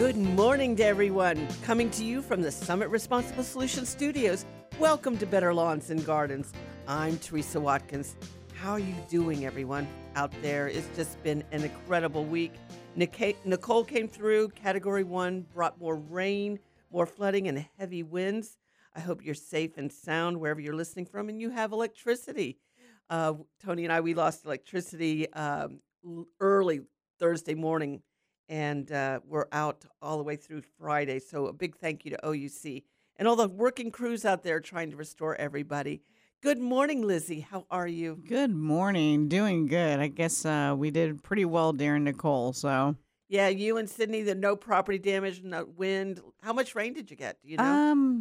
Good morning to everyone. Coming to you from the Summit Responsible Solutions Studios. Welcome to Better Lawns and Gardens. I'm Teresa Watkins. How are you doing, everyone, out there? It's just been an incredible week. Nicole came through, Category 1, brought more rain, more flooding, and heavy winds. I hope you're safe and sound wherever you're listening from, and you have electricity. Tony and I, we lost electricity early Thursday morning, and we're out all the way through Friday. So a big thank you to OUC and all the working crews out there trying to restore everybody. Good morning, Lizzie. How are you? Good morning. Doing good. I guess we did pretty well during Nicole, so. Yeah, you and Sydney, the no property damage, no wind. How much rain did you get? Do you know?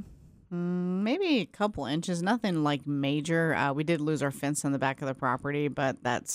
Maybe a couple inches. Nothing like major. We did lose our fence on the back of the property, but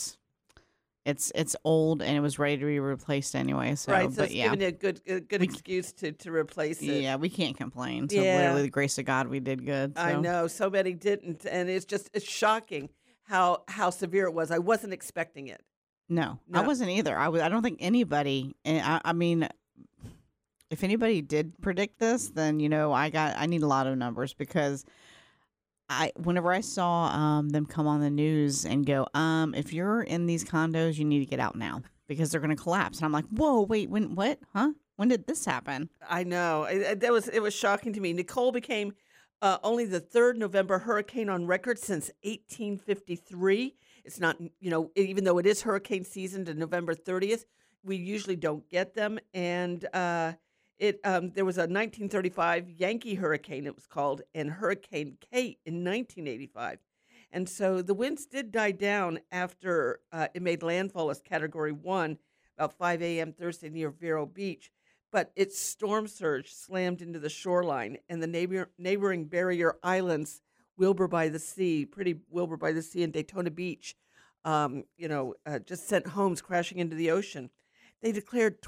it's old and it was ready to be replaced anyway. So, right, so but it's yeah, giving you a good excuse to replace it. yeah, we can't complain. So Yeah. literally, the grace of God, we did good. So. I know so many didn't, and it's shocking how severe it was. I wasn't expecting it. No, No. I wasn't either. I don't think anybody. And I mean, if anybody did predict this, then I need a lot of numbers because whenever I saw them come on the news and go, if you're in these condos, you need to get out now because they're going to collapse. And I'm like, whoa, wait, what? Huh? When did this happen? I know it was shocking to me. Nicole became only the third November hurricane on record since 1853. It's not, even though it is hurricane season to November 30th, we usually don't get them. And there was a 1935 Yankee hurricane, it was called, and Hurricane Kate in 1985. And so the winds did die down after it made landfall as Category 1 about 5 a.m. Thursday near Vero Beach. But its storm surge slammed into the shoreline, and the neighboring barrier islands, Wilbur by the Sea, pretty Wilbur by the Sea, and Daytona Beach, just sent homes crashing into the ocean. They declared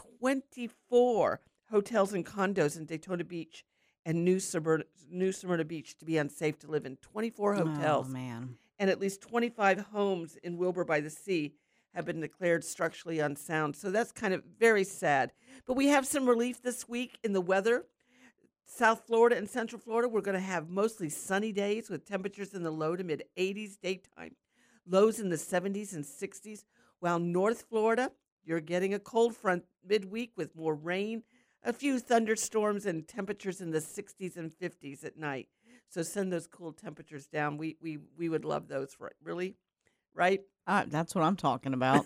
24 hotels and condos in Daytona Beach and New Smyrna Beach to be unsafe to live in. 24 hotels. Oh, man. And at least 25 homes in Wilbur by the Sea have been declared structurally unsound. So that's kind of very sad. But we have some relief this week in the weather. South Florida and Central Florida, we're going to have mostly sunny days with temperatures in the low to mid 80s daytime, lows in the 70s and 60s. While North Florida, you're getting a cold front midweek with more rain, a few thunderstorms, and temperatures in the 60s and 50s at night. So send those cool temperatures down. We would love those, really, right? That's what I'm talking about.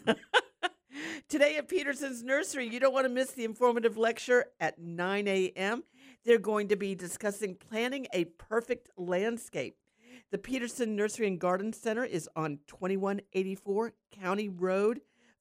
Today at Peterson's Nursery, you don't want to miss the informative lecture at 9 a.m. They're going to be discussing planning a perfect landscape. The Peterson Nursery and Garden Center is on 2184 County Road,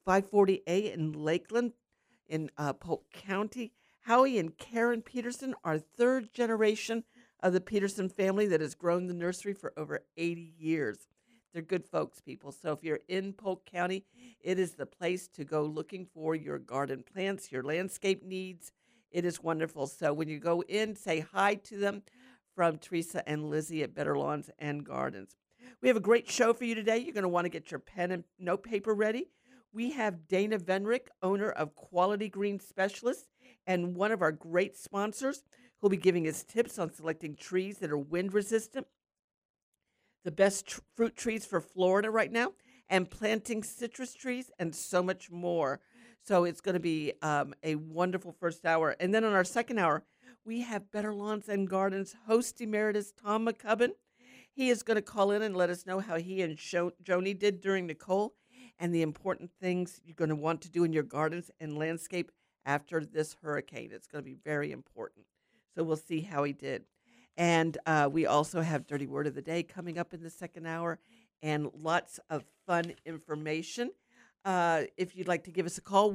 540A in Lakeland in Polk County. Howie and Karen Peterson are third generation of the Peterson family that has grown the nursery for over 80 years. They're good folks, people. So if you're in Polk County, it is the place to go looking for your garden plants, your landscape needs. It is wonderful. So when you go in, say hi to them from Teresa and Lizzie at Better Lawns and Gardens. We have a great show for you today. You're going to want to get your pen and notepaper ready. We have Dana Venrick, owner of Quality Green Specialists, and one of our great sponsors who'll be giving us tips on selecting trees that are wind resistant, the best fruit trees for Florida right now, and planting citrus trees, and so much more. So it's going to be a wonderful first hour. And then on our second hour, we have Better Lawns and Gardens host emeritus Tom McCubbin. He is going to call in and let us know how he and Joni did during Nicole and the important things you're going to want to do in your gardens and landscape after this hurricane. It's going to be very important. So we'll see how he did. And we also have Dirty Word of the Day coming up in the second hour and lots of fun information. If you'd like to give us a call,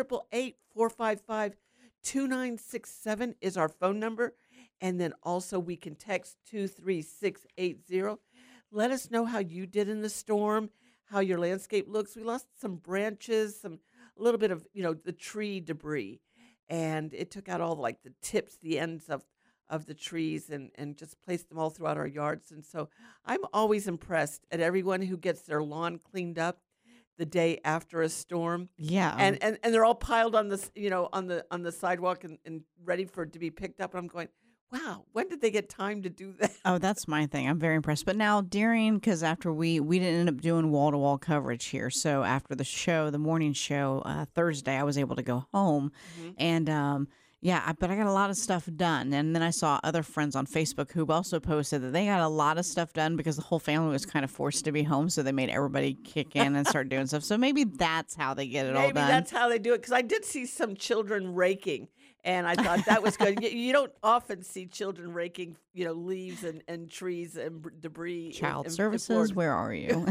1-888-455-2967 is our phone number. And then also we can text 23680. Let us know how you did in the storm, how your landscape looks. We lost some branches, a little bit of, the tree debris. And it took out all the tips, the ends of the trees and just placed them all throughout our yards. And so I'm always impressed at everyone who gets their lawn cleaned up. the day after a storm, Yeah. and they're all piled on this, on the sidewalk and ready for it to be picked up. And I'm going, wow, when did they get time to do that? Oh, that's my thing. I'm very impressed. But now because after we didn't end up doing wall to wall coverage here, so after the show, the morning show Thursday, I was able to go home, and but I got a lot of stuff done. And then I saw other friends on Facebook who also posted that they got a lot of stuff done because the whole family was kind of forced to be home, so they made everybody kick in and start doing stuff. So maybe that's how they get it all Maybe done. that's how they do it, because I did see some children raking, and I thought that was good. You don't often see children raking, leaves and trees and debris. Child in services, Florida. where are you?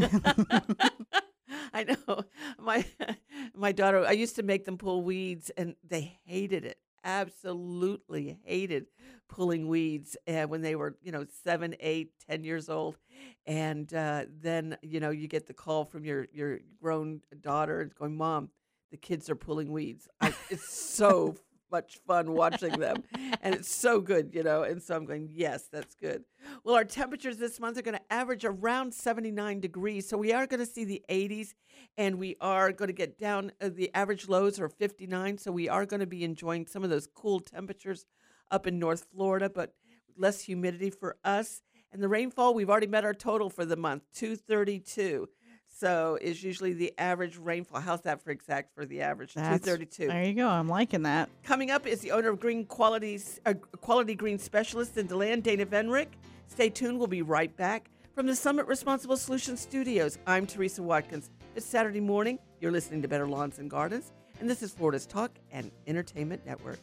I know my daughter. I used to make them pull weeds, and they hated it. Absolutely hated pulling weeds when they were 7, 8, 10 years old. And then you get the call from your grown daughter going, Mom, the kids are pulling weeds. It's so much fun watching them, and it's so good, and so I'm going, yes, that's good. Well, our temperatures this month are going to average around 79 degrees, so we are going to see the 80s, and we are going to get down, the average lows are 59, so we are going to be enjoying some of those cool temperatures up in North Florida, but less humidity for us. And the rainfall, we've already met our total for the month, 232. So is usually the average rainfall. How's that for the average? 232. There you go. I'm liking that. Coming up is the owner of Quality Green Specialist in DeLand, Dana Venrick. Stay tuned. We'll be right back from the Summit Responsible Solutions Studios. I'm Teresa Watkins. It's Saturday morning. You're listening to Better Lawns and Gardens, and this is Florida's Talk and Entertainment Network.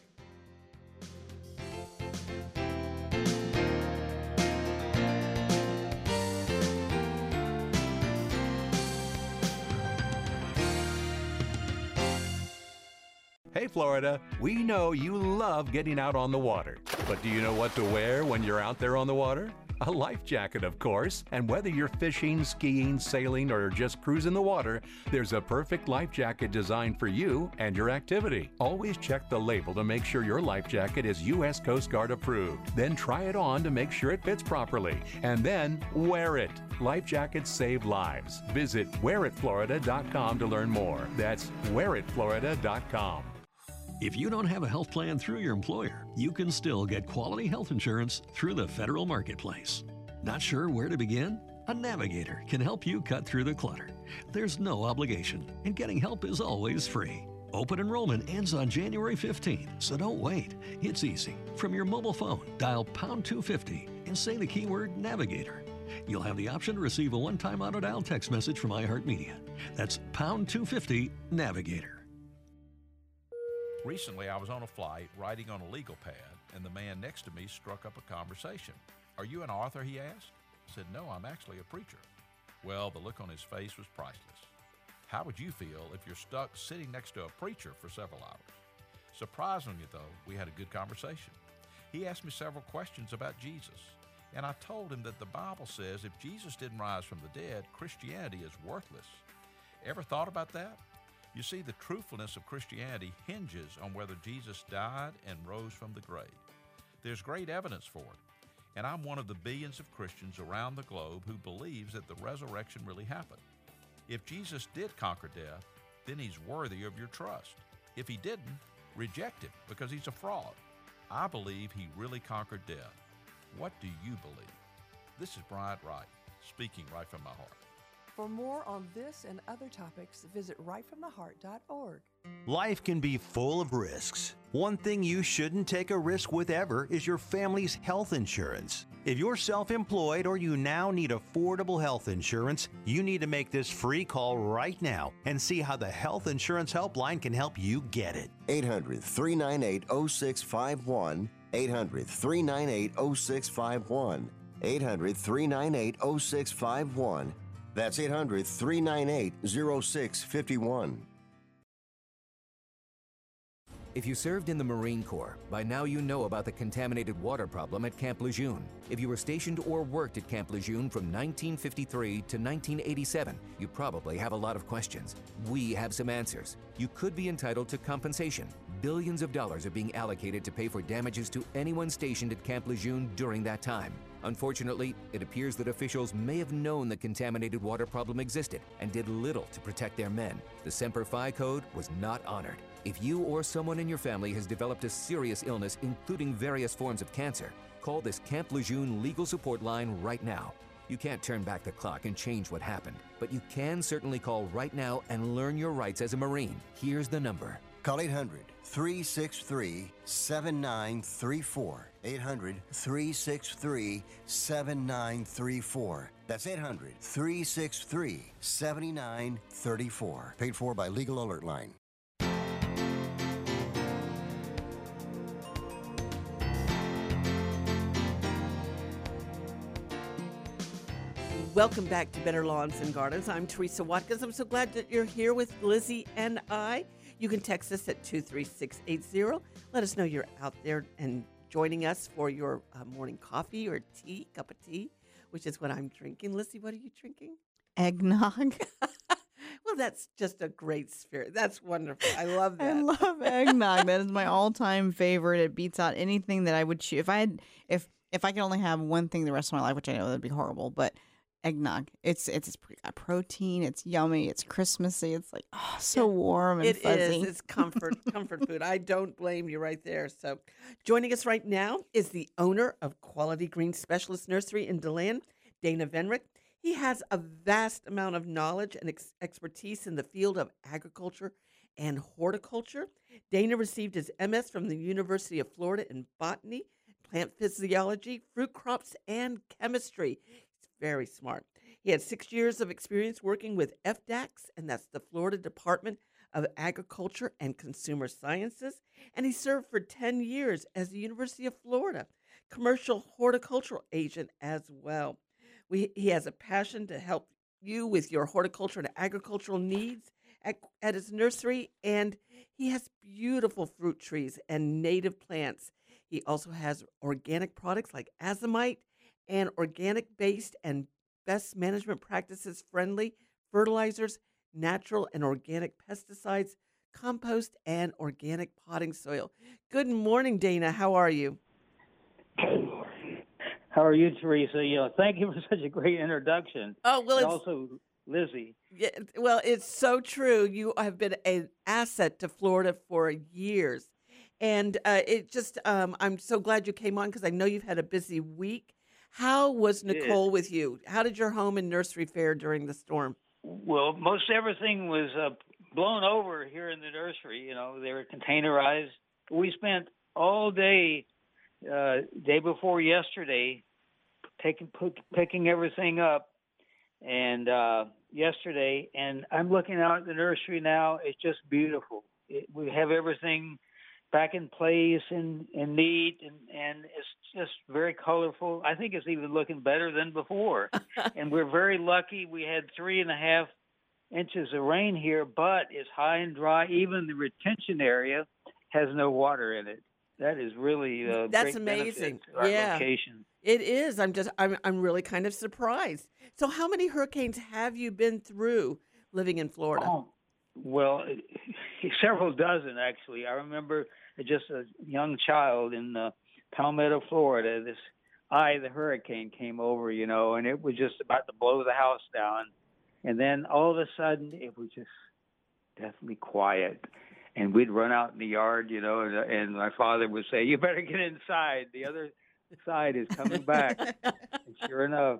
Hey Florida, we know you love getting out on the water. But do you know what to wear when you're out there on the water? A life jacket, of course. And whether you're fishing, skiing, sailing, or just cruising the water, there's a perfect life jacket designed for you and your activity. Always check the label to make sure your life jacket is U.S. Coast Guard approved. Then try it on to make sure it fits properly. And then wear it. Life jackets save lives. Visit wearitflorida.com to learn more. That's wearitflorida.com. If you don't have a health plan through your employer, you can still get quality health insurance through the federal marketplace. Not sure where to begin? A navigator can help you cut through the clutter. There's no obligation, and getting help is always free. Open enrollment ends on January 15th, so don't wait. It's easy. From your mobile phone, dial pound 250 and say the keyword navigator. You'll have the option to receive a one-time auto-dial text message from iHeartMedia. That's pound 250 navigator. Recently, I was on a flight writing on a legal pad, and the man next to me struck up a conversation. "Are you an author?" he asked. I said, "No, I'm actually a preacher." Well, the look on his face was priceless. How would you feel if you're stuck sitting next to a preacher for several hours? Surprisingly, though, we had a good conversation. He asked me several questions about Jesus, and I told him that the Bible says if Jesus didn't rise from the dead, Christianity is worthless. Ever thought about that? You see, the truthfulness of Christianity hinges on whether Jesus died and rose from the grave. There's great evidence for it, and I'm one of the billions of Christians around the globe who believes that the resurrection really happened. If Jesus did conquer death, then he's worthy of your trust. If he didn't, reject him because he's a fraud. I believe he really conquered death. What do you believe? This is Bryant Wright, speaking right from my heart. For more on this and other topics, visit rightfromtheheart.org. Life can be full of risks. One thing you shouldn't take a risk with ever is your family's health insurance. If you're self-employed or you now need affordable health insurance, you need to make this free call right now and see how the Health Insurance Helpline can help you get it. 800-398-0651. 800-398-0651. 800-398-0651. That's 800-398-0651. If you served in the Marine Corps, by now you know about the contaminated water problem at Camp Lejeune. If you were stationed or worked at Camp Lejeune from 1953 to 1987, you probably have a lot of questions. We have some answers. You could be entitled to compensation. Billions of dollars are being allocated to pay for damages to anyone stationed at Camp Lejeune during that time. Unfortunately, it appears that officials may have known the contaminated water problem existed and did little to protect their men. The Semper Fi code was not honored. If you or someone in your family has developed a serious illness, including various forms of cancer, call this Camp Lejeune legal support line right now. You can't turn back the clock and change what happened, but you can certainly call right now and learn your rights as a Marine. Here's the number. Call 800-363-7934. 800-363-7934. That's 800-363-7934. Paid for by Legal Alert Line. Welcome back to Better Lawns and Gardens. I'm Teresa Watkins. I'm so glad that you're here with Lizzie and I. You can text us at 23680. Let us know you're out there and joining us for your morning coffee or tea, cup of tea, which is what I'm drinking. Lizzie, what are you drinking? Eggnog. Well, that's just a great spirit. That's wonderful. I love that. I love eggnog. That is my all-time favorite. It beats out anything that I would choose. If I could only have one thing the rest of my life, which I know that'd be horrible, but eggnog. It's got protein. It's yummy. It's Christmassy. It's like so warm and fuzzy. It is. It's comfort food. I don't blame you right there. So, joining us right now is the owner of Quality Green Specialist Nursery in DeLand, Dana Venrick. He has a vast amount of knowledge and expertise in the field of agriculture and horticulture. Dana received his MS from the University of Florida in botany, plant physiology, fruit crops, and chemistry. Very smart. He had 6 years of experience working with FDACS, and that's the Florida Department of Agriculture and Consumer Sciences, and he served for 10 years as the University of Florida commercial horticultural agent as well. He has a passion to help you with your horticulture and agricultural needs at his nursery, and he has beautiful fruit trees and native plants. He also has organic products like Azomite, and organic-based and best management practices friendly fertilizers, natural and organic pesticides, compost, and organic potting soil. Good morning, Dana. How are you? How are you, Teresa? Thank you for such a great introduction. Oh, well, and it's also Lizzie. Yeah, well, it's so true. You have been an asset to Florida for years. And I'm so glad you came on because I know you've had a busy week. How was Nicole with you? How did your home and nursery fare during the storm? Well, most everything was blown over here in the nursery. They were containerized. We spent all day, day before yesterday, picking everything up. And yesterday, and I'm looking out at the nursery now. It's just beautiful. We have everything back in place and neat, and it's just very colorful. I think it's even looking better than before. And we're very lucky. We had 3.5 inches of rain here, but it's high and dry. Even the retention area has no water in it. That is really that's great amazing. To our Yeah, location. It is. I'm really kind of surprised. So, how many hurricanes have you been through living in Florida? Oh, well, several dozen, actually. I remember just a young child in Palmetto, Florida. The hurricane came over, and it was just about to blow the house down. And then all of a sudden, it was just deathly quiet. And we'd run out in the yard, and my father would say, "You better get inside. The other side is coming back." And sure enough.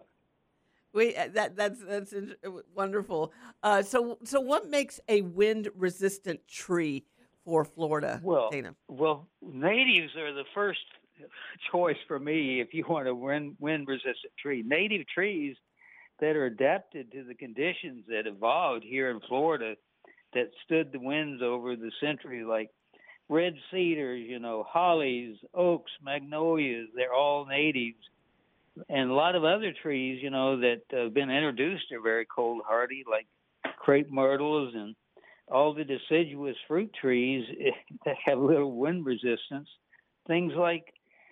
That's wonderful. So what makes a wind-resistant tree for Florida, Dana? Well, natives are the first choice for me if you want a wind-resistant tree. Native trees that are adapted to the conditions that evolved here in Florida that stood the winds over the century, like red cedars, hollies, oaks, magnolias, they're all natives. And a lot of other trees, that have been introduced are very cold hardy, like crepe myrtles and all the deciduous fruit trees that have little wind resistance. Things like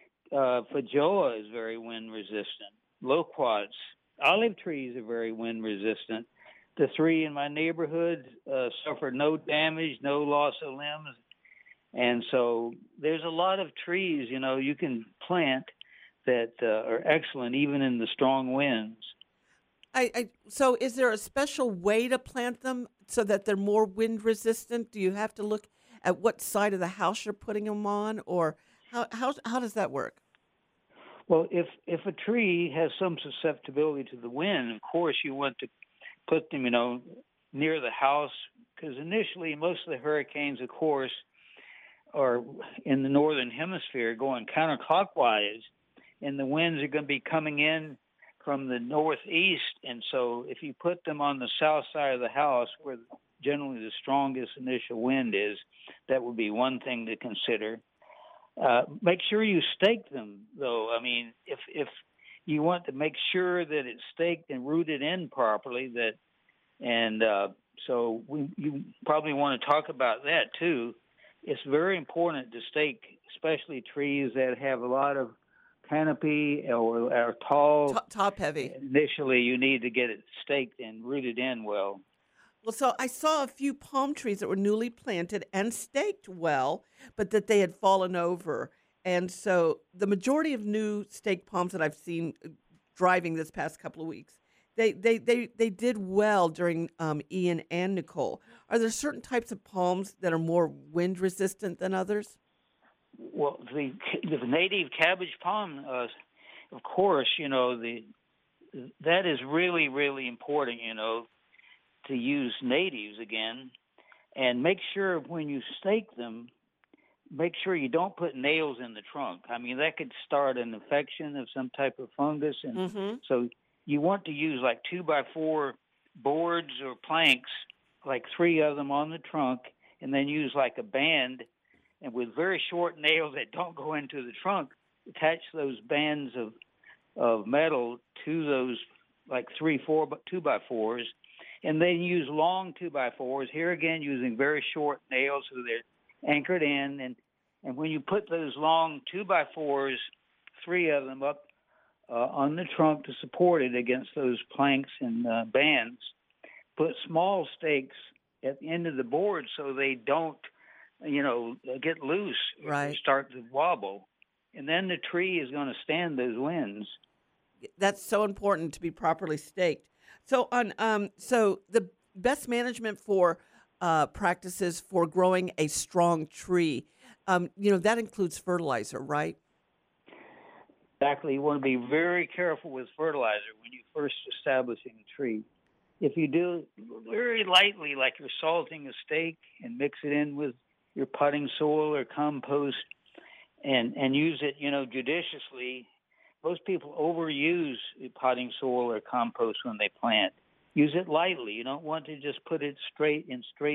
Feijoa is very wind resistant. Loquats, olive trees are very wind resistant. The 3 in my neighborhood suffered no damage, no loss of limbs. And so there's a lot of trees, you can plant that are excellent even in the strong winds. So is there a special way to plant them so that they're more wind resistant? Do you have to look at what side of the house you're putting them on, or how does that work? Well, if a tree has some susceptibility to the wind, of course you want to put them, near the house, because initially most of the hurricanes, of course, are in the northern hemisphere going counterclockwise, and the winds are going to be coming in from the northeast. And so if you put them on the south side of the house, where generally the strongest initial wind is, that would be one thing to consider. Make sure you stake them, though. I mean, if you want to make sure that it's staked and rooted in properly, so you probably want to talk about that too. It's very important to stake, especially trees that have a lot of canopy or are tall. Top heavy. Initially, you need to get it staked and rooted in well. Well, so I saw a few palm trees that were newly planted and staked well, but that they had fallen over. And so the majority of new staked palms that I've seen driving this past couple of weeks, they did well during Ian and Nicole. Are there certain types of palms that are more wind resistant than others? Well, the native cabbage palm, of course, that is really, really important, to use natives again. And make sure when you stake them, make sure you don't put nails in the trunk. I mean, that could start an infection of some type of fungus. And so you want to use like 2x4 boards or planks, like 3 of them on the trunk, and then use like a band, and with very short nails that don't go into the trunk, attach those bands of metal to those like 2x4s, and then use long 2x4s, here again using very short nails so they're anchored in. And when you put those long 2x4s, 3 of them up on the trunk to support it against those planks and bands, put small stakes at the end of the board so they don't, get loose or start to wobble. And then the tree is going to stand those winds. That's so important to be properly staked. So so the best management for practices for growing a strong tree, that includes fertilizer, right? Exactly. You want to be very careful with fertilizer when you're first establishing a tree. If you do very lightly, like you're salting a stake, and mix it in with your potting soil or compost, and use it, judiciously. Most people overuse potting soil or compost when they plant. Use it lightly. You don't want to just put it straight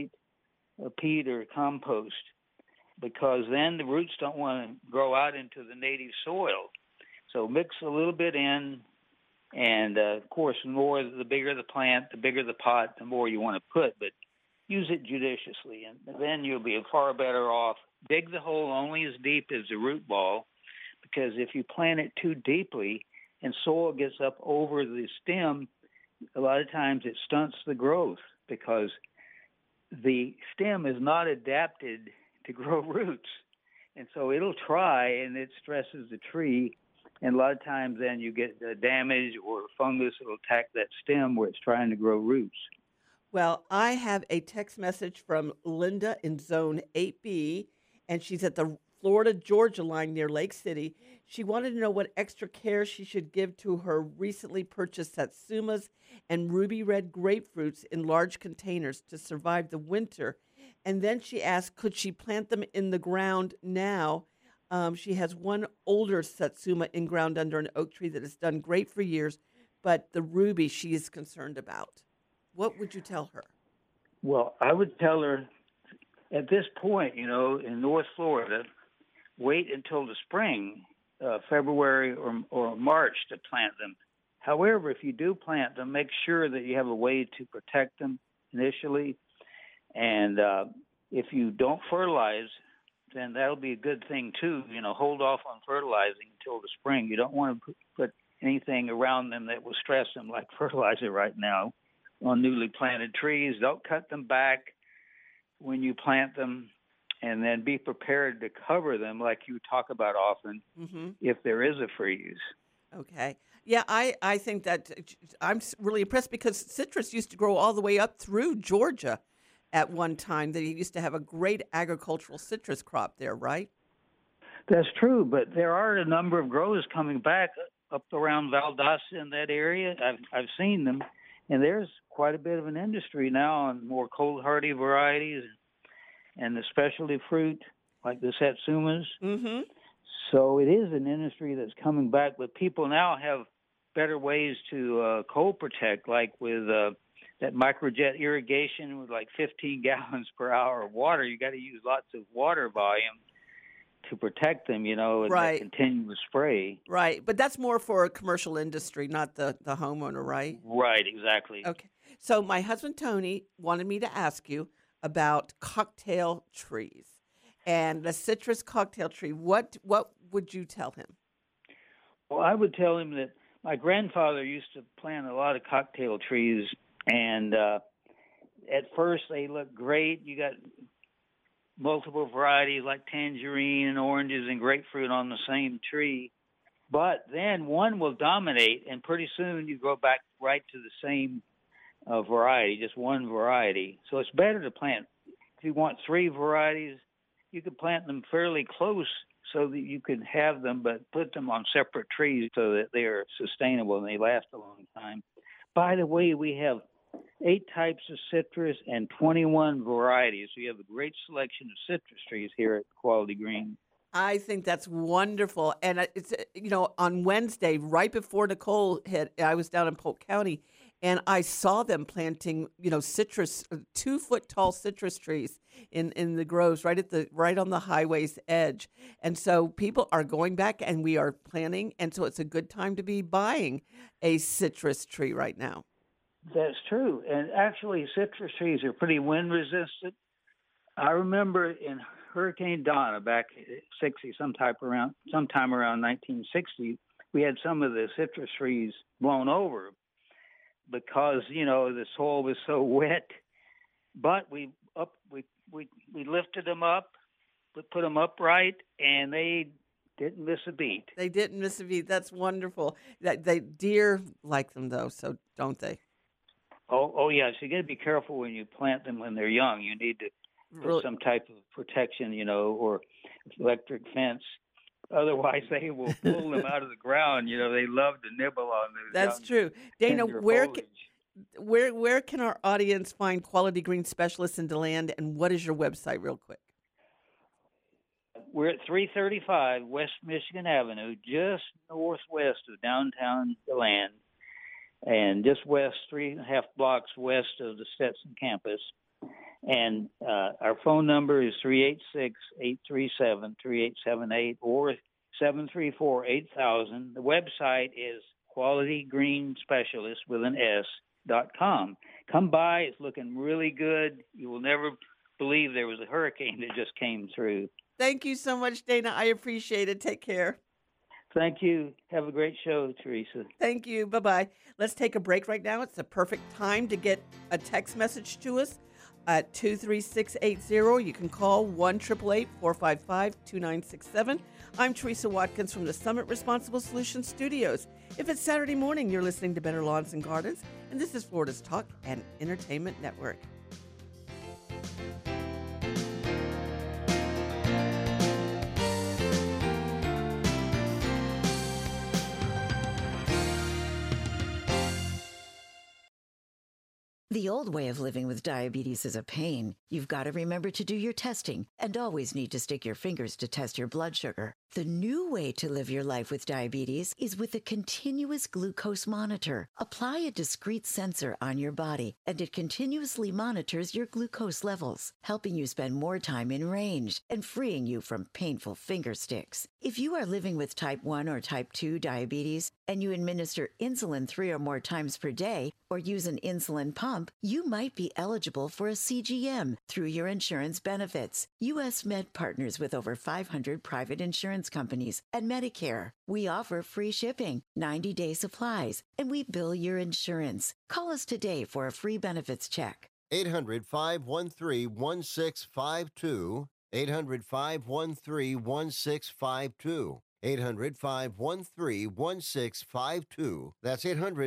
peat or compost, because then the roots don't want to grow out into the native soil. So mix a little bit in, and of course, the bigger the plant, the bigger the pot, the more you want to put. But use it judiciously, and then you'll be far better off. Dig the hole only as deep as the root ball, because if you plant it too deeply and soil gets up over the stem, a lot of times it stunts the growth, because the stem is not adapted to grow roots. And so it'll try, and it stresses the tree, and a lot of times then you get damage or fungus that will attack that stem where it's trying to grow roots. Well, I have a text message from Linda in Zone 8B, and she's at the Florida-Georgia line near Lake City. She wanted to know what extra care she should give to her recently purchased Satsumas and ruby red grapefruits in large containers to survive the winter. And then she asked, could she plant them in the ground now? She has one older Satsuma in ground under an oak tree that has done great for years, but the ruby she is concerned about. What would you tell her? Well, I would tell her at this point, in North Florida, wait until the spring, February or March, to plant them. However, if you do plant them, make sure that you have a way to protect them initially. And if you don't fertilize, then that'll be a good thing too. Hold off on fertilizing until the spring. You don't want to put anything around them that will stress them, like fertilizer right now, on newly planted trees. Don't cut them back when you plant them. and then be prepared to cover them like you talk about often if there is a freeze. Okay. Yeah, I think that really impressed because citrus used to grow all the way up through Georgia at one time. They used to have a great agricultural citrus crop there, right? That's true, but there are a number of growers coming back up around Valdosta in that area. I've seen them, and there's quite a bit of an industry now on more cold hardy varieties and the specialty fruit like the Satsumas. Mm-hmm. So it is an industry that's coming back, but people now have better ways to cold protect, like with that microjet irrigation with like 15 gallons per hour of water. You got to use lots of water volume to protect them, and that continuous spray. Right, but that's more for a commercial industry, not the homeowner, right? Right, exactly. Okay. So my husband, Tony, wanted me to ask you about cocktail trees and the citrus cocktail tree. What would you tell him? Well, I would tell him that my grandfather used to plant a lot of cocktail trees, and at first they look great. You got multiple varieties like tangerine and oranges and grapefruit on the same tree. But then one will dominate, and pretty soon you go back right to the same variety, just one variety. So it's better to plant. If you want 3 varieties, you could plant them fairly close so that you could have them, but put them on separate trees so that they are sustainable and they last a long time. By the way, we have 8 types of citrus and 21 varieties. So you have a great selection of citrus trees here at Quality Green. I think that's wonderful. And it's, on Wednesday, right before Nicole hit, I was down in Polk County, and I saw them planting, citrus, 2-foot-tall citrus trees in the groves right on the highway's edge. And so people are going back, and we are planting, and so it's a good time to be buying a citrus tree right now. That's true. And actually, citrus trees are pretty wind resistant. I remember in Hurricane Donna back in 60, sometime around 1960, we had some of the citrus trees blown over because the soil was so wet. But we lifted them up, put them upright, and they didn't miss a beat. They didn't miss a beat. That's wonderful. Deer like them though, so don't they? Oh yeah. So you got to be careful when you plant them when they're young. You need to put some type of protection, or electric fence. Otherwise, they will pull them out of the ground. They love to nibble on those. That's true. Dana, where can our audience find Quality Green Specialists in DeLand, and what is your website, real quick? We're at 335 West Michigan Avenue, just northwest of downtown DeLand, and just west, 3.5 blocks west of the Stetson campus. And our phone number is 386-837-3878 or 734-8000. The website is qualitygreenspecialist.com. Come by. It's looking really good. You will never believe there was a hurricane that just came through. Thank you so much, Dana. I appreciate it. Take care. Thank you. Have a great show, Teresa. Thank you. Bye-bye. Let's take a break right now. It's the perfect time to get a text message to us at 23680. You can call 1-888-455-2967. I'm Teresa Watkins from the Summit Responsible Solutions Studios. If it's Saturday morning, you're listening to Better Lawns and Gardens, and this is Florida's Talk and Entertainment Network. The old way of living with diabetes is a pain. You've got to remember to do your testing and always need to stick your fingers to test your blood sugar. The new way to live your life with diabetes is with a continuous glucose monitor. Apply a discrete sensor on your body, and it continuously monitors your glucose levels, helping you spend more time in range and freeing you from painful finger sticks. If you are living with type 1 or type 2 diabetes and you administer insulin 3 or more times per day or use an insulin pump, you might be eligible for a CGM through your insurance benefits. U.S. Med partners with over 500 private insurance companies and Medicare. We offer free shipping, 90-day supplies, and we bill your insurance. Call us today for a free benefits check. 800-513-1652. 800-513-1652. 800-513-1652. That's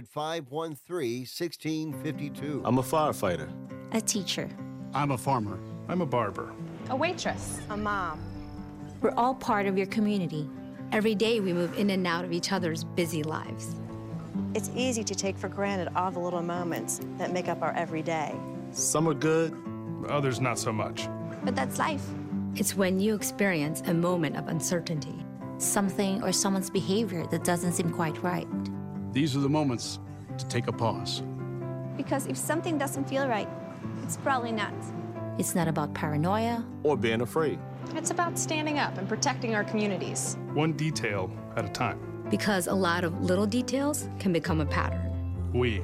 800-513-1652. I'm a firefighter. A teacher. I'm a farmer. I'm a barber. A waitress. A mom. We're all part of your community. Every day we move in and out of each other's busy lives. It's easy to take for granted all the little moments that make up our everyday. Some are good, others not so much. But that's life. It's when you experience a moment of uncertainty, something or someone's behavior that doesn't seem quite right. These are the moments to take a pause. Because if something doesn't feel right, it's probably not. It's not about paranoia or being afraid. It's about standing up and protecting our communities. One detail at a time. Because a lot of little details can become a pattern. We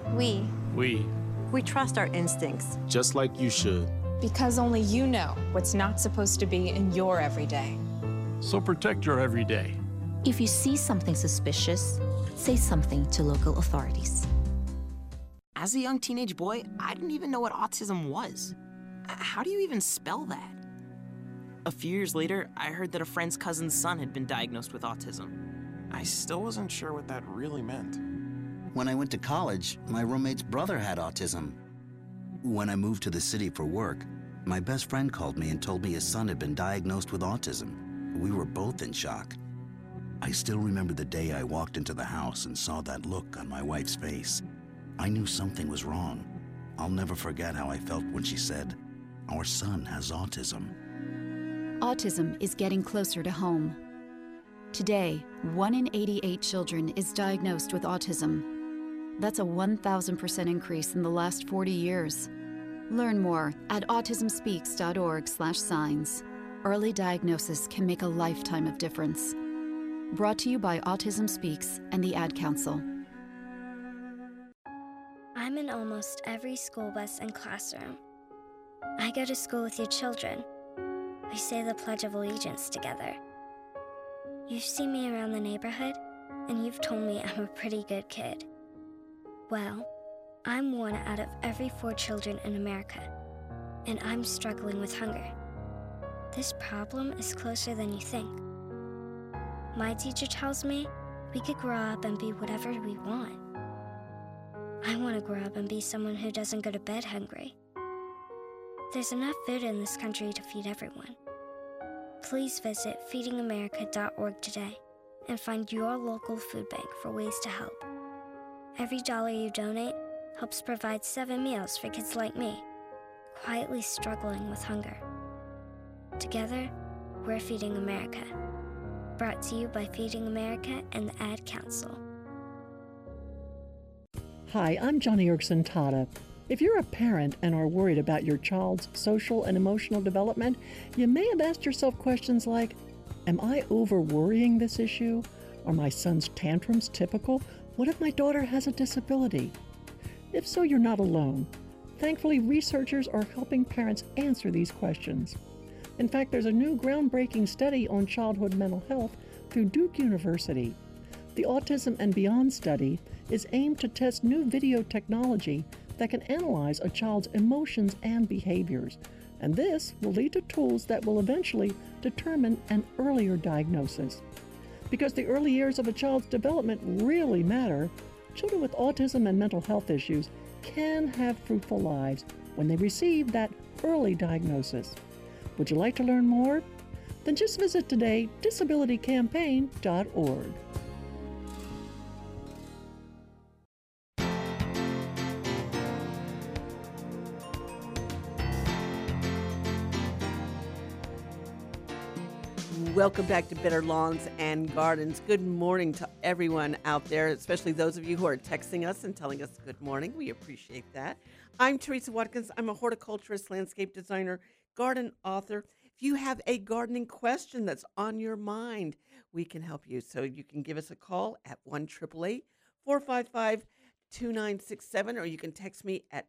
trust our instincts. Just like you should. Because only you know what's not supposed to be in your everyday. So protect your everyday. If you see something suspicious, say something to local authorities. As a young teenage boy, I didn't even know what autism was. How do you even spell that? A few years later, I heard that a friend's cousin's son had been diagnosed with autism. I still wasn't sure what that really meant. When I went to college, my roommate's brother had autism. When I moved to the city for work, my best friend called me and told me his son had been diagnosed with autism. We were both in shock. I still remember the day I walked into the house and saw that look on my wife's face. I knew something was wrong. I'll never forget how I felt when she said, "Our son has autism." Autism is getting closer to home. Today, 1 in 88 children is diagnosed with autism. That's a 1,000% increase in the last 40 years. Learn more at autismspeaks.org/signs. Early diagnosis can make a lifetime of difference. Brought to you by Autism Speaks and the Ad Council. I'm in almost every school bus and classroom. I go to school with your children. We say the Pledge of Allegiance together. You've seen me around the neighborhood, and you've told me I'm a pretty good kid. Well, I'm one out of every 4 children in America, and I'm struggling with hunger. This problem is closer than you think. My teacher tells me we could grow up and be whatever we want. I want to grow up and be someone who doesn't go to bed hungry. There's enough food in this country to feed everyone. Please visit feedingamerica.org today and find your local food bank for ways to help. Every dollar you donate helps provide 7 meals for kids like me, quietly struggling with hunger. Together, we're Feeding America. Brought to you by Feeding America and the Ad Council. Hi, I'm Johnny Erkson Tata. If you're a parent and are worried about your child's social and emotional development, you may have asked yourself questions like, am I over-worrying this issue? Are my son's tantrums typical? What if my daughter has a disability? If so, you're not alone. Thankfully, researchers are helping parents answer these questions. In fact, there's a new groundbreaking study on childhood mental health through Duke University. The Autism and Beyond study is aimed to test new video technology that can analyze a child's emotions and behaviors, and this will lead to tools that will eventually determine an earlier diagnosis. Because the early years of a child's development really matter, children with autism and mental health issues can have fruitful lives when they receive that early diagnosis. Would you like to learn more? Then just visit today disabilitycampaign.org. Welcome back to Better Lawns and Gardens. Good morning to everyone out there, especially those of you who are texting us and telling us good morning. We appreciate that. I'm Teresa Watkins. I'm a horticulturist, landscape designer, garden author. If you have a gardening question that's on your mind, we can help you. So you can give us a call at 1-888-455-2967, or you can text me at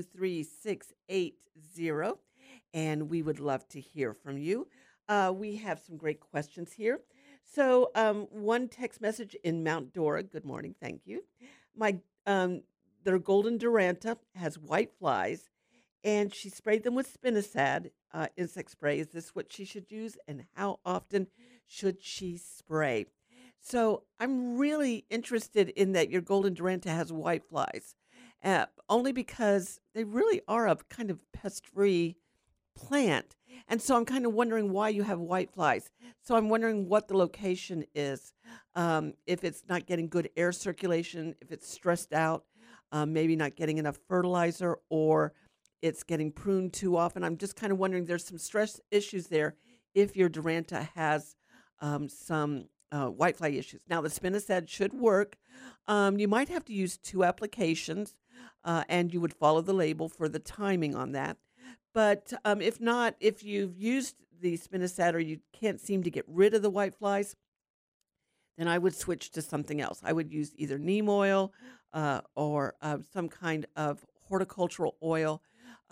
23680, and we would love to hear from you. We have some great questions here. So one text message in Mount Dora. Good morning. Thank you. Their golden duranta has white flies, and she sprayed them with spinosad insect spray. Is this what she should use, and how often should she spray? So I'm really interested in that your golden duranta has white flies, only because they really are a kind of pest-free plant. And so I'm kind of wondering why you have white flies. So I'm wondering what the location is, if it's not getting good air circulation, if it's stressed out, maybe not getting enough fertilizer, or it's getting pruned too often. I'm just kind of wondering, there's some stress issues there if your duranta has some whitefly issues. Now, the spinosad should work. You might have to use 2 applications, and you would follow the label for the timing on that. But if not, if you've used the spinosad or you can't seem to get rid of the whiteflies, then I would switch to something else. I would use either neem oil or some kind of horticultural oil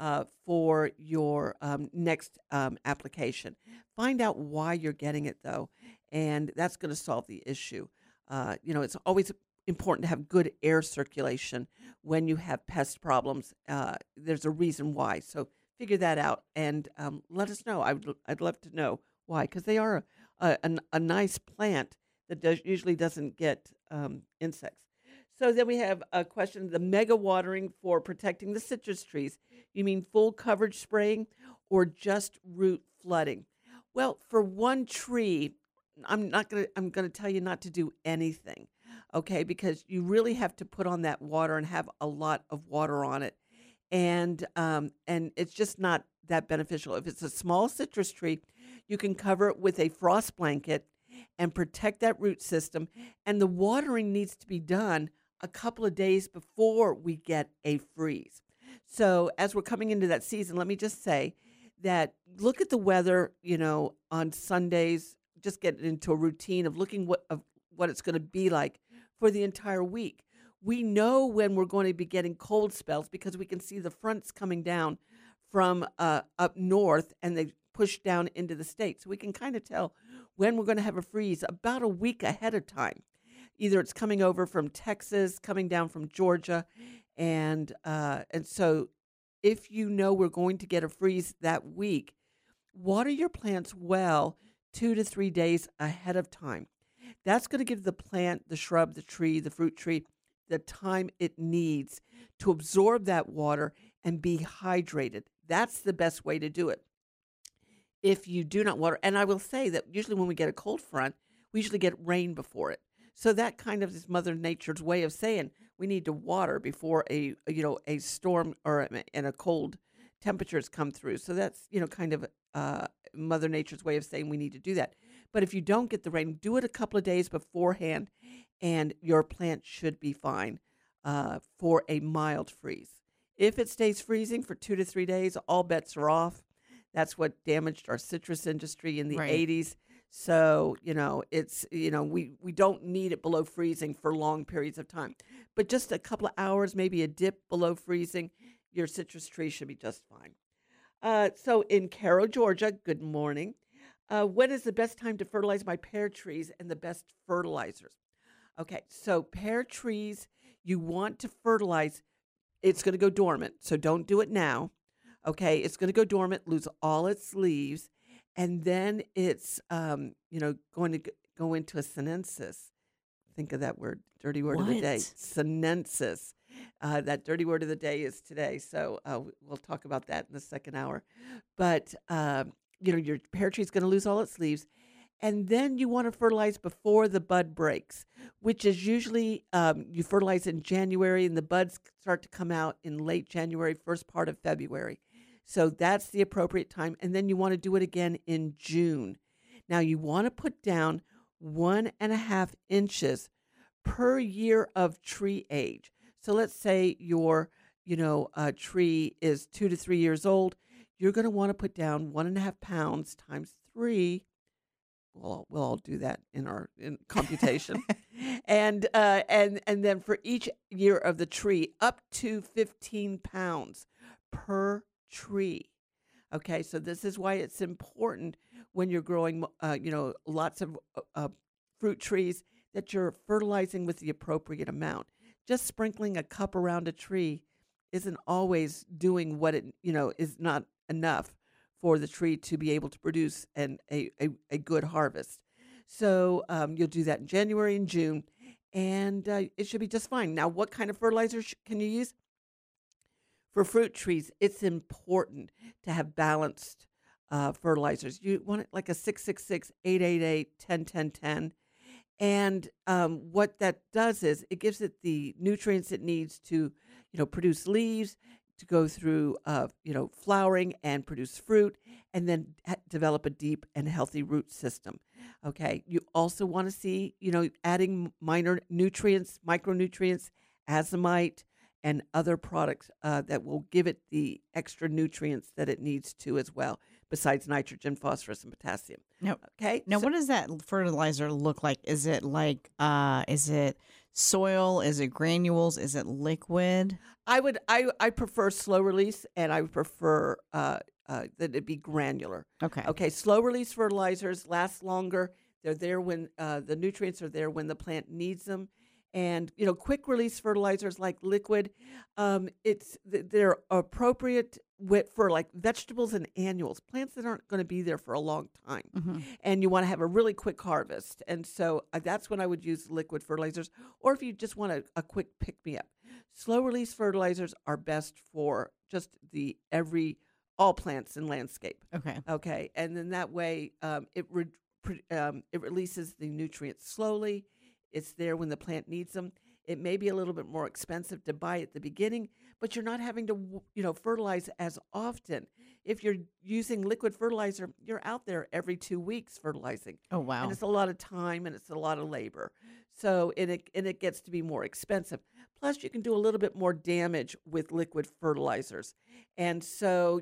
for your next application. Find out why you're getting it, though, and that's going to solve the issue. It's always important to have good air circulation when you have pest problems. There's a reason why. So figure that out and let us know. I'd love to know why, because they are a nice plant that usually doesn't get insects. So then we have a question, the mega watering for protecting the citrus trees. You mean full coverage spraying or just root flooding? Well, for one tree, I'm going to tell you not to do anything, okay? Because you really have to put on that water and have a lot of water on it. And it's just not that beneficial. If it's a small citrus tree, you can cover it with a frost blanket and protect that root system. And the watering needs to be done a couple of days before we get a freeze. So as we're coming into that season, let me just say that look at the weather, on Sundays, just get into a routine of looking what it's going to be like for the entire week. We know when we're going to be getting cold spells because we can see the fronts coming down from up north, and they push down into the state. So we can kind of tell when we're going to have a freeze about a week ahead of time. Either it's coming over from Texas, coming down from Georgia, and so if you know we're going to get a freeze that week, water your plants well 2 to 3 days ahead of time. That's going to give the plant, the shrub, the tree, the fruit tree, the time it needs to absorb that water and be hydrated. That's the best way to do it. If you do not water, and I will say that usually when we get a cold front, we usually get rain before it. So that kind of is Mother Nature's way of saying we need to water before a storm or and a cold temperatures come through. So that's kind of Mother Nature's way of saying we need to do that. But if you don't get the rain, do it a couple of days beforehand, and your plant should be fine for a mild freeze. If it stays freezing for 2 to 3 days, all bets are off. That's what damaged our citrus industry in the 80s. So, it's, we don't need it below freezing for long periods of time. But just a couple of hours, maybe a dip below freezing, your citrus tree should be just fine. So in Cairo, Georgia, good morning. When is the best time to fertilize my pear trees and the best fertilizers? Okay, so pear trees, you want to fertilize, it's going to go dormant, so don't do it now. Okay, it's going to go dormant, lose all its leaves, and then it's, going to go into a sinensis. Think of that word, dirty word of the day, sinensis. That dirty word of the day is today, so we'll talk about that in the second hour. But, your pear tree is going to lose all its leaves, and then you want to fertilize before the bud breaks, which is usually you fertilize in January, and the buds start to come out in late January, first part of February. So that's the appropriate time. And then you want to do it again in June. Now you want to put down 1.5 inches per year of tree age. So let's say your, tree is 2 to 3 years old. You're going to want to put down 1.5 pounds times 3. We'll all do that in computation. and then for each year of the tree, up to 15 pounds per tree. Okay, so this is why it's important when you're growing, lots of fruit trees, that you're fertilizing with the appropriate amount. Just sprinkling a cup around a tree isn't always doing what it, is not enough for the tree to be able to produce a good harvest. So you'll do that in January and June, and it should be just fine. Now, what kind of fertilizer can you use? For fruit trees, it's important to have balanced fertilizers. You want it like a 666, 888, 10-10-10. And what that does is it gives it the nutrients it needs to, produce leaves, to go through, flowering and produce fruit, and then develop a deep and healthy root system. Okay. You also want to see, adding minor nutrients, micronutrients, azomite, and other products that will give it the extra nutrients that it needs to as well, besides nitrogen, phosphorus, and potassium. No. Okay. Now, what does that fertilizer look like? Is it is it soil? Is it granules? Is it liquid? I prefer slow release, and I would prefer that it be granular. Okay. Okay. Slow release fertilizers last longer. They're there when the nutrients are there when the plant needs them. And quick release fertilizers like liquid, they're appropriate for like vegetables and annuals, plants that aren't going to be there for a long time, and you want to have a really quick harvest. And so that's when I would use liquid fertilizers, or if you just want a quick pick me up. Slow release fertilizers are best for just all plants in landscape. Okay, and then that way it releases the nutrients slowly. It's there when the plant needs them. It may be a little bit more expensive to buy at the beginning, but you're not having to, fertilize as often. If you're using liquid fertilizer, you're out there every 2 weeks fertilizing. Oh, wow. And it's a lot of time and it's a lot of labor. So, and it gets to be more expensive. Plus, you can do a little bit more damage with liquid fertilizers. And so,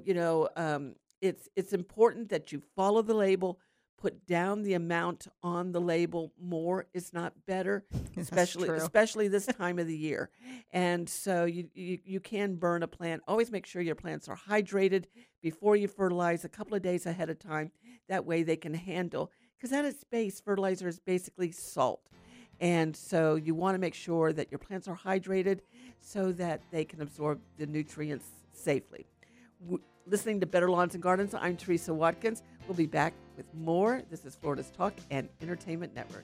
it's important that you follow the label. Put down the amount on the label. More is not better, especially this time of the year. And so you can burn a plant. Always make sure your plants are hydrated before you fertilize a couple of days ahead of time. That way they can handle, because at its base, fertilizer is basically salt. And so you want to make sure that your plants are hydrated so that they can absorb the nutrients safely. Listening to Better Lawns and Gardens, I'm Teresa Watkins. We'll be back with more. This is Florida's Talk and Entertainment Network.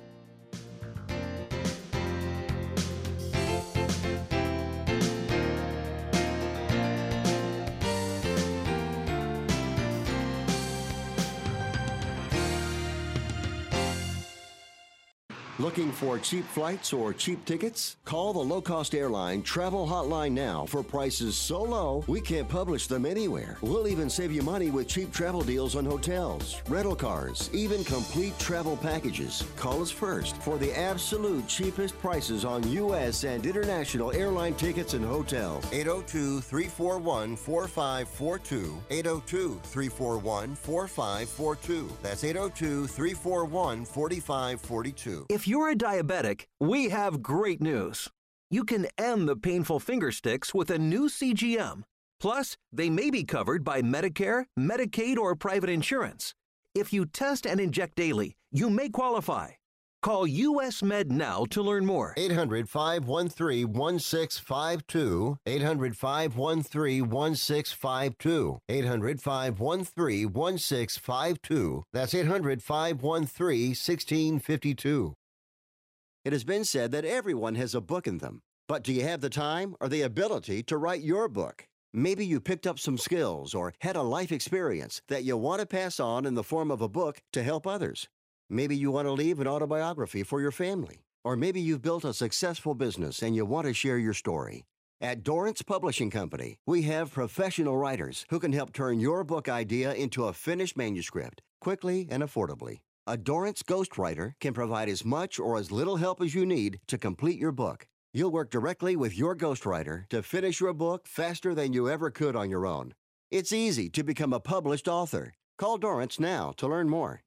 Looking for cheap flights or cheap tickets? Call the low-cost airline travel hotline now for prices so low we can't publish them anywhere. We'll even save you money with cheap travel deals on hotels, rental cars, even complete travel packages. Call us first for the absolute cheapest prices on U.S. and international airline tickets and hotels. 802-341-4542. 802-341-4542. That's 802-341-4542. If you're a diabetic, we have great news. You can end the painful finger sticks with a new CGM. Plus, they may be covered by Medicare, Medicaid, or private insurance. If you test and inject daily, you may qualify. Call US Med now to learn more. 800-513-1652. 800-513-1652. 800-513-1652. That's 800-513-1652. It has been said that everyone has a book in them. But do you have the time or the ability to write your book? Maybe you picked up some skills or had a life experience that you want to pass on in the form of a book to help others. Maybe you want to leave an autobiography for your family. Or maybe you've built a successful business and you want to share your story. At Dorrance Publishing Company, we have professional writers who can help turn your book idea into a finished manuscript quickly and affordably. A Dorrance ghostwriter can provide as much or as little help as you need to complete your book. You'll work directly with your ghostwriter to finish your book faster than you ever could on your own. It's easy to become a published author. Call Dorrance now to learn more.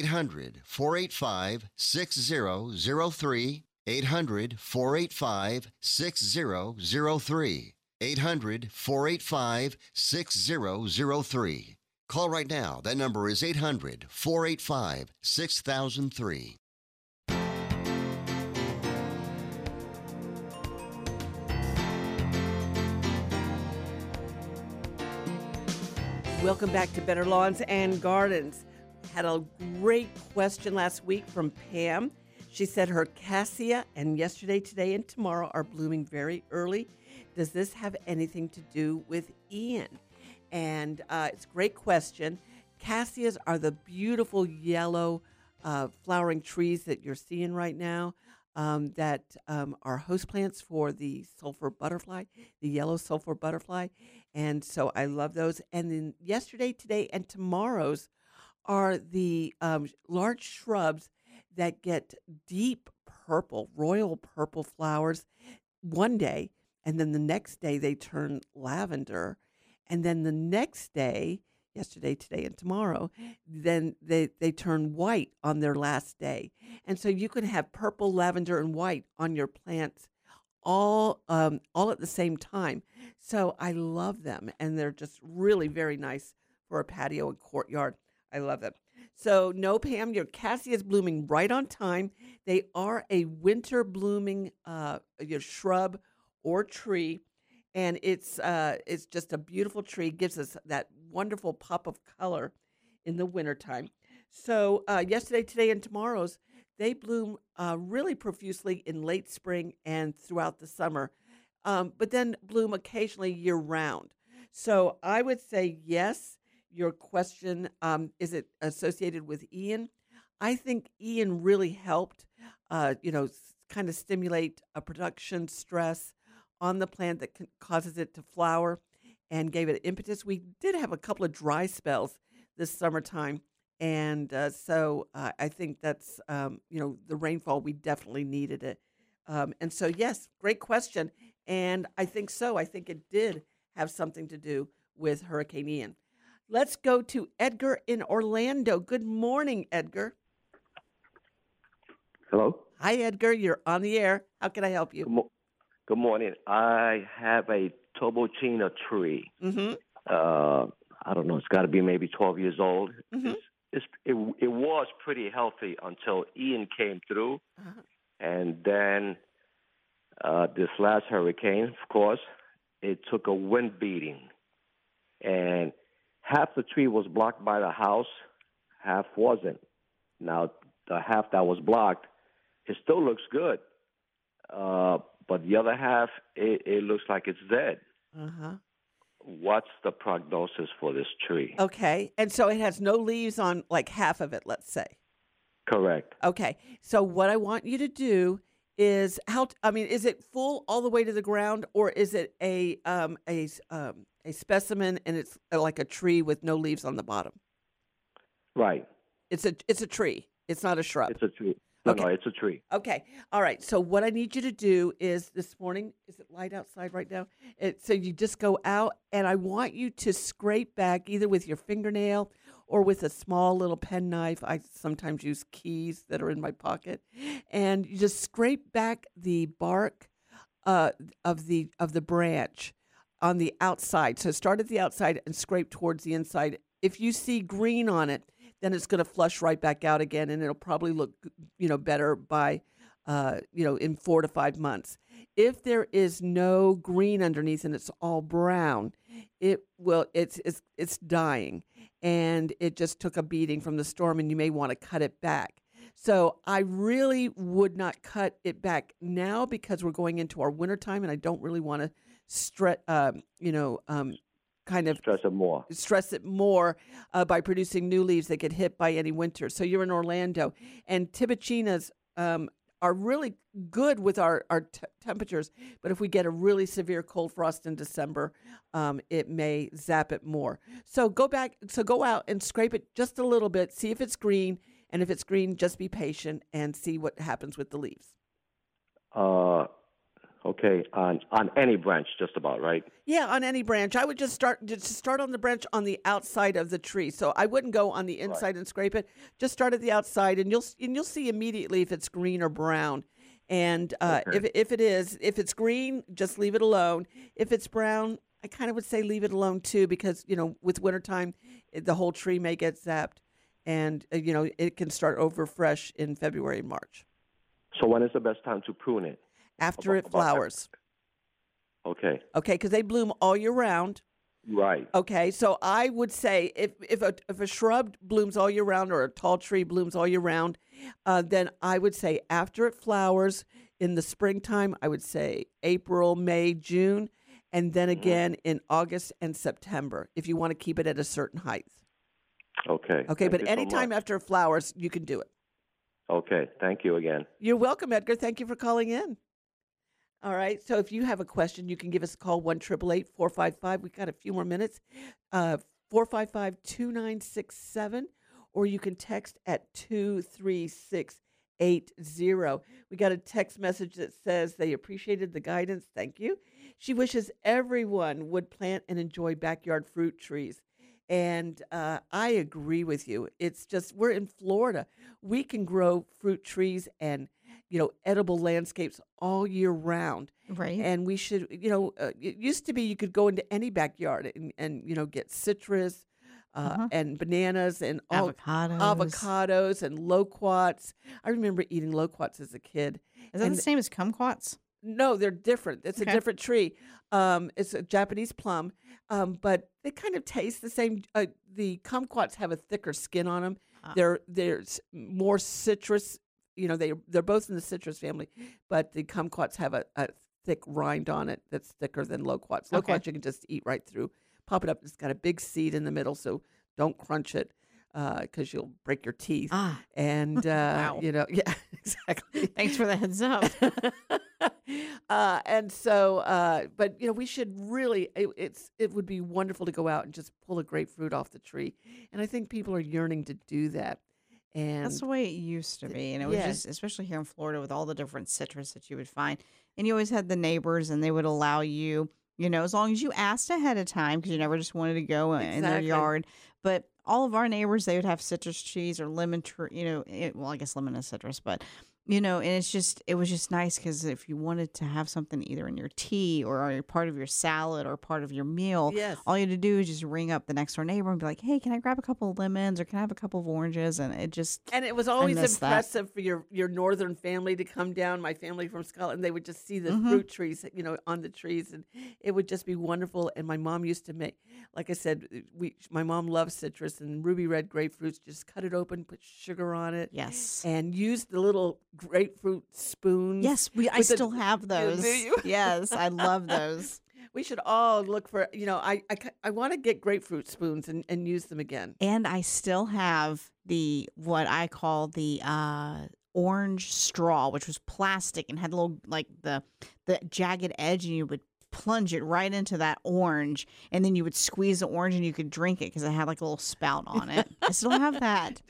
800-485-6003. 800-485-6003. 800-485-6003. Call right now. That number is 800-485-6003. Welcome back to Better Lawns and Gardens. Had a great question last week from Pam. She said her cassia and yesterday, today, and tomorrow are blooming very early. Does this have anything to do with Ian? And it's a great question. Cassias are the beautiful yellow flowering trees that you're seeing right now that are host plants for the sulfur butterfly, the yellow sulfur butterfly. And so I love those. And then yesterday, today, and tomorrow's are the large shrubs that get deep purple, royal purple flowers one day, and then the next day they turn lavender, and then the next day, yesterday, today, and tomorrow, then they turn white on their last day. And so you can have purple, lavender, and white on your plants all at the same time. So I love them, and they're just really very nice for a patio and courtyard. I love them. So no, Pam, your cassia is blooming right on time. They are a winter blooming your shrub or tree, and it's just a beautiful tree. Gives us that wonderful pop of color in the wintertime. So yesterday, today, and tomorrow's, they bloom really profusely in late spring and throughout the summer, but then bloom occasionally year-round. So I would say yes. Your question, is it associated with Ian? I think Ian really helped, kind of stimulate a production stress on the plant that causes it to flower and gave it impetus. We did have a couple of dry spells this summertime, and so I think that's, the rainfall, we definitely needed it. And so, yes, great question. And I think so. I think it did have something to do with Hurricane Ian. Let's go to Edgar in Orlando. Good morning, Edgar. Hello. Hi, Edgar. You're on the air. How can I help you? Good morning. I have a Tobochina tree. Mm-hmm. I don't know. It's got to be maybe 12 years old. Mm-hmm. It was pretty healthy until Ian came through. Uh-huh. And then this last hurricane, of course, it took a wind beating. And half the tree was blocked by the house, half wasn't. Now, the half that was blocked, it still looks good. But the other half, it looks like it's dead. Uh-huh. What's the prognosis for this tree? Okay. And so it has no leaves on like half of it, let's say. Correct. Okay. So what I want you to do is is it full all the way to the ground, or is it a specimen and it's like a tree with no leaves on the bottom? Right. It's a tree. It's not a shrub. It's a tree. No, it's a tree. Okay. All right. So what I need you to do is this morning, is it light outside right now? So you just go out, and I want you to scrape back either with your fingernail or with a small little penknife. I sometimes use keys that are in my pocket. And you just scrape back the bark of the branch on the outside. So start at the outside and scrape towards the inside. If you see green on it, then it's going to flush right back out again, and it'll probably look, better by, in 4 to 5 months. If there is no green underneath and it's all brown, it's dying, and it just took a beating from the storm, and you may want to cut it back. So I really would not cut it back now because we're going into our wintertime, and I don't really want to stress it more by producing new leaves that get hit by any winter. So you're in Orlando, and Tobochinas are really good with our temperatures, but if we get a really severe cold frost in December, it may zap it more. So go out and scrape it just a little bit, see if it's green, and if it's green, just be patient and see what happens with the leaves. Okay, on any branch, just about, right? Yeah, on any branch. I would just start on the branch on the outside of the tree. So I wouldn't go on the inside and scrape it. Just start at the outside, and you'll see immediately if it's green or brown. And if it's green, just leave it alone. If it's brown, I kind of would say leave it alone too, because with wintertime, the whole tree may get zapped, and it can start over fresh in February and March. So when is the best time to prune it? After it flowers. Okay. Okay, because they bloom all year round. Right. Okay, so I would say if a shrub blooms all year round or a tall tree blooms all year round, then I would say after it flowers in the springtime, I would say April, May, June, and then again in August and September if you want to keep it at a certain height. Okay. Okay, Thank but you so anytime much. after it flowers, you can do it. Okay. Thank you again. You're welcome, Edgar. Thank you for calling in. All right. So if you have a question, you can give us a call 1-888-455. We've got a few more minutes. 455-2967, or you can text at 23680. We got a text message that says they appreciated the guidance. Thank you. She wishes everyone would plant and enjoy backyard fruit trees. And I agree with you. It's just, we're in Florida. We can grow fruit trees and, edible landscapes all year round. Right. And we should, it used to be you could go into any backyard and get citrus and bananas and avocados and loquats. I remember eating loquats as a kid. Is that the same as kumquats? No, they're different. It's Okay. a different tree. It's a Japanese plum, but they kind of taste the same. The kumquats have a thicker skin on them. There's more citrus. They're both in the citrus family, but the kumquats have a thick rind on it that's thicker than loquats. Okay. Loquats you can just eat right through. Pop it up. It's got a big seed in the middle, so don't crunch it because you'll break your teeth. And Wow. yeah, exactly. Thanks for the heads up. And so, but we should really. It would be wonderful to go out and just pull a grapefruit off the tree, and I think people are yearning to do that. And That's the way it used to be. And it was yeah. just, especially here in Florida with all the different citrus that you would find. And you always had the neighbors and they would allow you, as long as you asked ahead of time, because you never just wanted to go in their Exactly. yard. But all of our neighbors, they would have citrus trees or lemon tree, well, I guess lemon is citrus, but, and it was just nice because if you wanted to have something either in your tea or part of your salad or part of your meal, Yes. all you had to do is just ring up the next door neighbor and be like, hey, can I grab a couple of lemons or can I have a couple of oranges? And it just, And it was always miss that. impressive for your northern family to come down. My family from Scotland, they would just see the Mhm. fruit trees, on the trees, and it would just be wonderful. And my mom used to make, like I said, my mom loves citrus and ruby red grapefruits. Just cut it open, put sugar on it, yes. and use the little grapefruit spoons. Yes, I with the- still have those. Do you? Yes, I love those. We should all look for, I want to get grapefruit spoons and use them again. And I still have what I call the orange straw, which was plastic and had a little the jagged edge, and you would plunge it right into that orange, and then you would squeeze the orange and you could drink it because it had like a little spout on it. I still have that.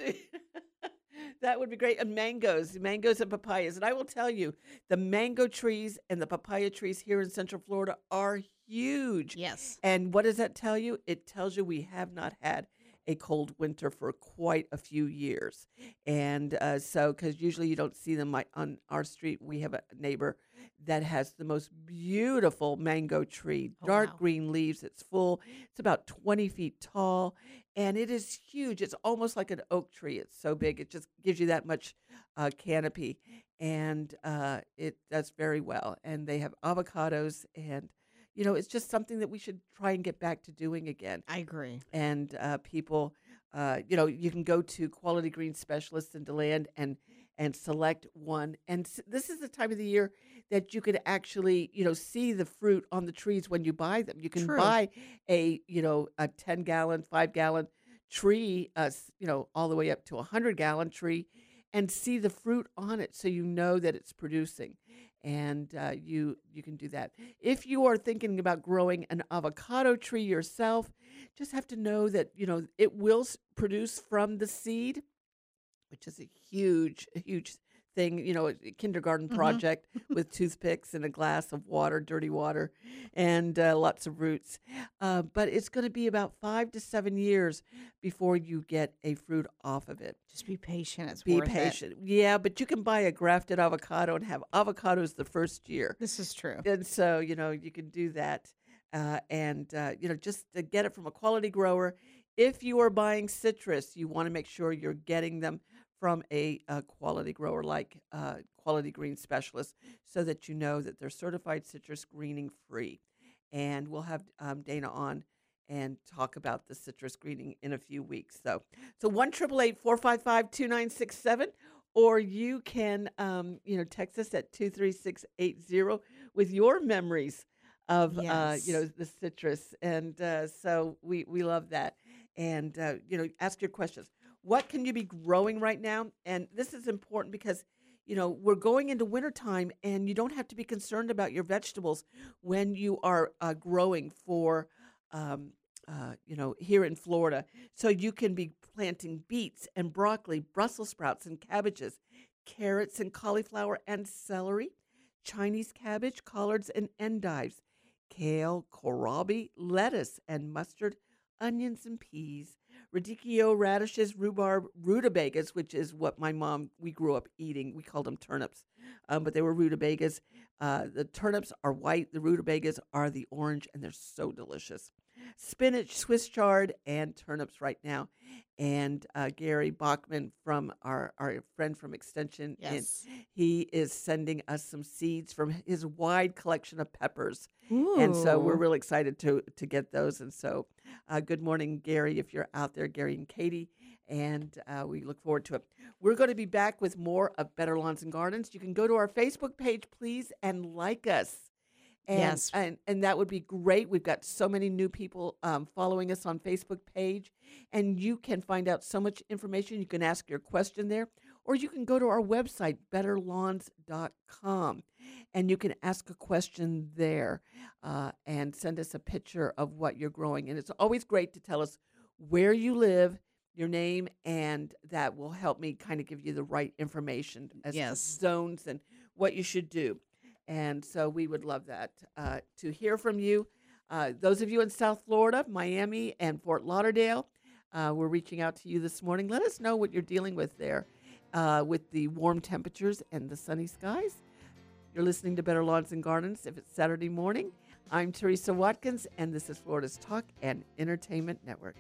That would be great. And mangoes and papayas. And I will tell you, the mango trees and the papaya trees here in Central Florida are huge. Yes. And what does that tell you? It tells you we have not had a cold winter for quite a few years. And so, because usually you don't see them on our street, we have a neighbor that has the most beautiful mango tree, dark green leaves. It's full. It's about 20 feet tall, and it is huge. It's almost like an oak tree. It's so big. It just gives you that much canopy, and it does very well. And they have avocados, and it's just something that we should try and get back to doing again. I agree. And people, you can go to Quality Green Specialists in DeLand and select one. And this is the time of the year that you could actually, see the fruit on the trees when you buy them. You can True. buy a 10-gallon, 5-gallon tree, all the way up to a 100-gallon tree, and see the fruit on it, so you know that it's producing. And you can do that. If you are thinking about growing an avocado tree yourself, just have to know that it will produce from the seed, which is a huge thing. A kindergarten project with toothpicks and a glass of water, dirty water, and lots of roots. But it's going to be about 5 to 7 years before you get a fruit off of it. Just be patient. It's Be worth patient. it. Yeah, but you can buy a grafted avocado and have avocados the first year. This is true. And so, you can do that. Just to get it from a quality grower. If you are buying citrus, you want to make sure you're getting them from a quality grower like Quality Green Specialist, so that you know that they're certified citrus greening free. And we'll have Dana on and talk about the citrus greening in a few weeks. So 1-888-455-2967, or you can text us at 23680 with your memories of the citrus, and so we love that. And ask your questions. What can you be growing right now? And this is important because we're going into wintertime, and you don't have to be concerned about your vegetables when you are growing for here in Florida. So you can be planting beets and broccoli, Brussels sprouts and cabbages, carrots and cauliflower and celery, Chinese cabbage, collards and endives, kale, kohlrabi, lettuce and mustard, onions and peas, radicchio, radishes, rhubarb, rutabagas, which is what we grew up eating. We called them turnips, but they were rutabagas. The turnips are white, the rutabagas are the orange, and they're so delicious. Spinach, Swiss chard, and turnips right now. And Gary Bachman, from our friend from Extension, Yes. he is sending us some seeds from his wide collection of peppers. And so we're really excited to get those. And so good morning, Gary, if you're out there, Gary and Katie. And we look forward to it. We're going to be back with more of Better Lawns and Gardens. You can go to our Facebook page, please, and like us. And, Yes. and that would be great. We've got so many new people following us on Facebook page, and you can find out so much information. You can ask your question there, or you can go to our website, betterlawns.com, and you can ask a question there and send us a picture of what you're growing. And it's always great to tell us where you live, your name, and that will help me kind of give you the right information as to zones and what you should do. And so we would love that to hear from you. Those of you in South Florida, Miami, and Fort Lauderdale, we're reaching out to you this morning. Let us know what you're dealing with there with the warm temperatures and the sunny skies. You're listening to Better Lawns and Gardens if it's Saturday morning. I'm Teresa Watkins, and this is Florida's Talk and Entertainment Network.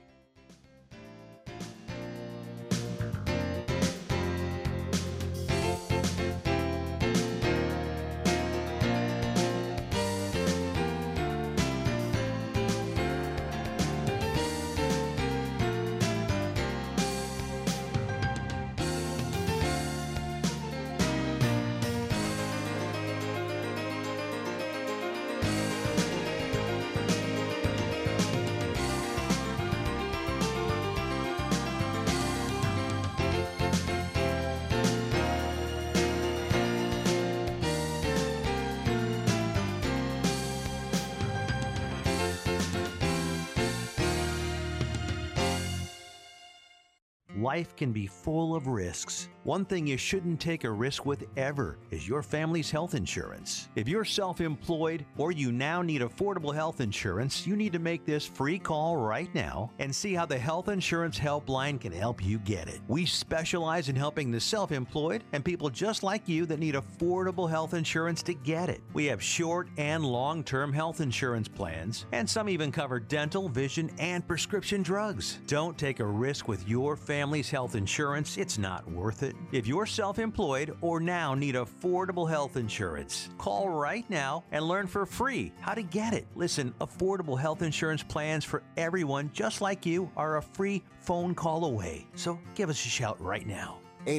Life can be full of risks. One thing you shouldn't take a risk with ever is your family's health insurance. If you're self-employed or you now need affordable health insurance, you need to make this free call right now and see how the Health Insurance Helpline can help you get it. We specialize in helping the self-employed and people just like you that need affordable health insurance to get it. We have short and long-term health insurance plans, and some even cover dental, vision, and prescription drugs. Don't take a risk with your family's health insurance. It's not worth it. If you're self-employed or now need affordable health insurance, call right now and learn for free how to get it. Listen, affordable health insurance plans for everyone just like you are a free phone call away. So give us a shout right now.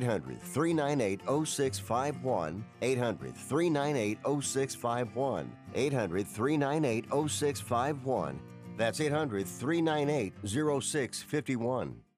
800-398-0651. 800-398-0651. 800-398-0651. That's 800-398-0651.